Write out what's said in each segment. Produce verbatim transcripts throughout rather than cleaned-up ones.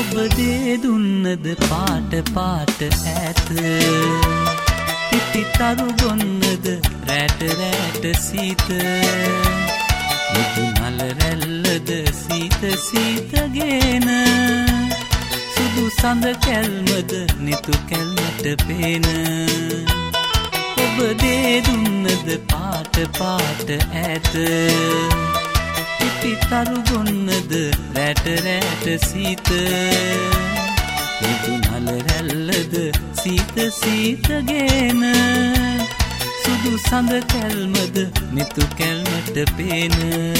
ඔබ දේ දුන්නද පාට පාට ඈත පිපි තරු ගොන්නද රැට රැට සීත මුතු නල රැල්ලද සීත සීතගෙන සුදු සඳ කැල්මද නිතු කැල්මට පේන ඔබ දේ දුන්නද පාට පාට ඈත පිපි තරු ගොන්නද රැට රැට සීත මුතු නල රැල්ලද සීත සීතගෙන සුදු සඳ කැල්මද නිතු කැල්මට පේන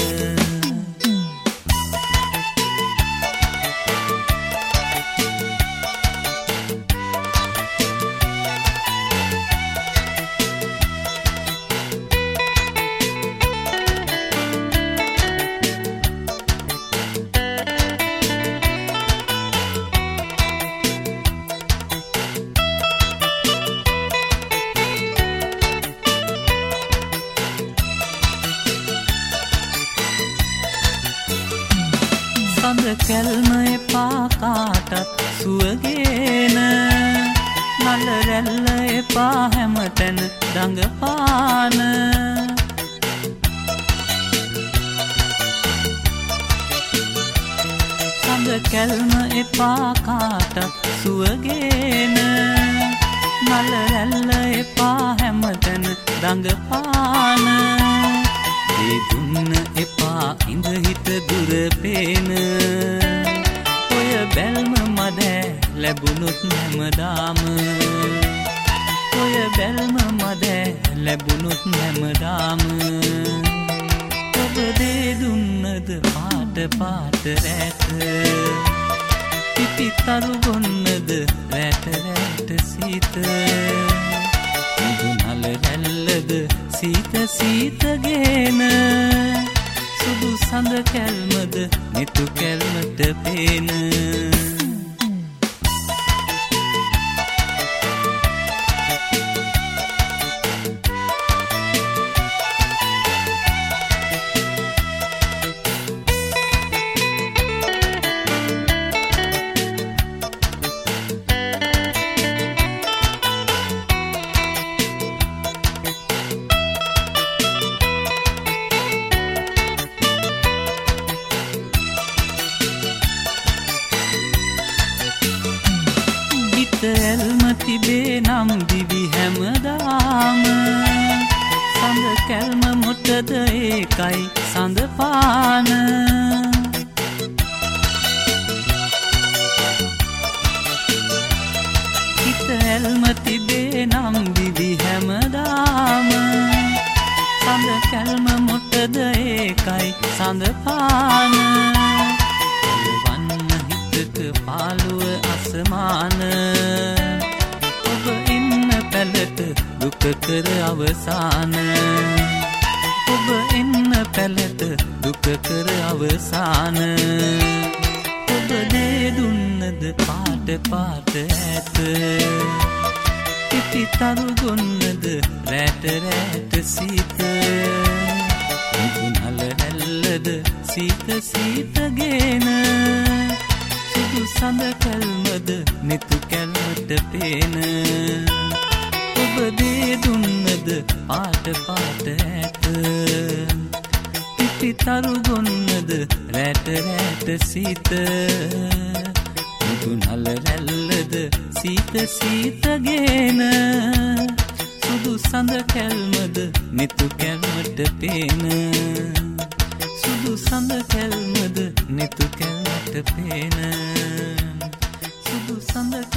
සඳ කැල්ම එපා කාටත් සුවගෙන නල රැල්ල එපා හැමතැන දඟපාන සඳ කැල්ම එපා කාටත් සුවගෙන නල රැල්ල එපා හැමතැන දඟපාන ඒ දුන්න එපා ඉඳ හිට දුර පේන ඔය බැල්ම මදෑ ලැබුණොත් හැමදාම ඔය බැල්ම මදෑ ලැබුණොත් හැමදාම ඔබ දේ දුන්නද පාට පාට රැට පිපි තරු ගොන්නද රැට රැට සීත මුතු නල රැල්ලද සීත සීතගෙන සුදු සඳ කැල්මද නිතු කැල්මට පේන එල්ම තිබේ නම් දිවි හැමදාම සඳ කැල්ම මොටද ඒකයි සඳ පාන හිත එල්ම තිබේ නම් දිවි හැමදාම සඳ කැල්ම මොටද ඒකයි සඳ පාන පාළුව අසමාන ඔබ ඉන්න පැලට දුක කර අවසාන ඔබ ඉන්න පැලට දුක කර අවසාන ඔබ දේ දුන්නද පාට පාට ඈත පිපි තරු ගොන්නද රැට රැට සීත මුතු නල රැල්ලද සීත සීතගෙන සුදු සඳ කැල්මද නිතු කැල්මට පේන ඔබ දේ දුන්නද පාට පාට ඈත පිපි තරු ගොන්නද රැට රැට සීත මුතු නල රැල්ලද සීත සීතගෙන සුදු සඳ කැල්මද නිතු කැල්මට පේන සුදු සඳ කැල්මද නිතු කැල්මට පේන සුදු සඳ